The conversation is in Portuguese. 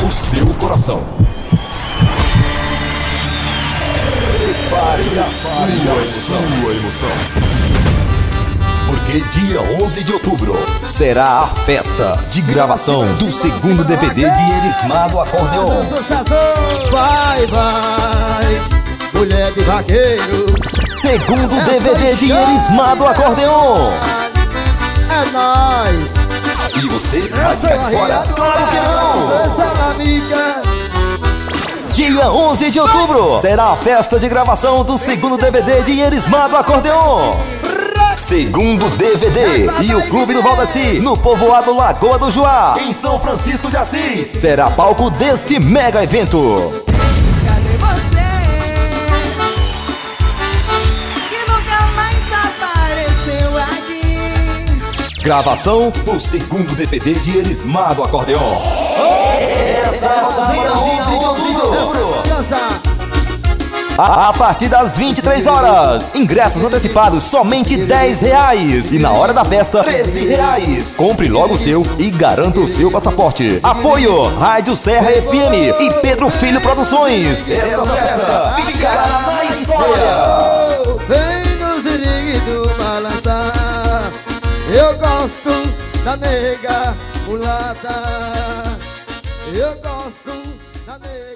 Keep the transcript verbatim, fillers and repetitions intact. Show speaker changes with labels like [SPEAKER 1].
[SPEAKER 1] do seu coração. Prepare a sua emoção. emoção. Porque dia onze de outubro será a festa de gravação do segundo D V D de Erismado Acordeon.
[SPEAKER 2] Vai, vai, mulher de vaqueiro.
[SPEAKER 1] Segundo D V D de Erismado Acordeon.
[SPEAKER 2] É nóis.
[SPEAKER 1] E você vai ficar fora? Claro que não!
[SPEAKER 2] Essa é amiga.
[SPEAKER 1] Dia onze de outubro será a festa de gravação do segundo D V D de Erismado Acordeon. Segundo D V D e o Clube do Valdaci, no povoado Lagoa do Juá, em São Francisco de Assis, será palco deste mega evento.
[SPEAKER 3] Cadê você? Que nunca mais apareceu aqui.
[SPEAKER 1] Gravação do segundo D V D de Erismado Acordeon. Essa é a dia onze de outubro. A partir das vinte e três horas. Ingressos antecipados somente dez reais. E na hora da festa, treze reais. Compre logo o seu e garanta o seu passaporte. Apoio Rádio Serra F M e Pedro Filho Produções. Esta festa ficará na história.
[SPEAKER 2] Vem no ziringue do balançar. Eu gosto da nega mulata. Eu gosto da nega.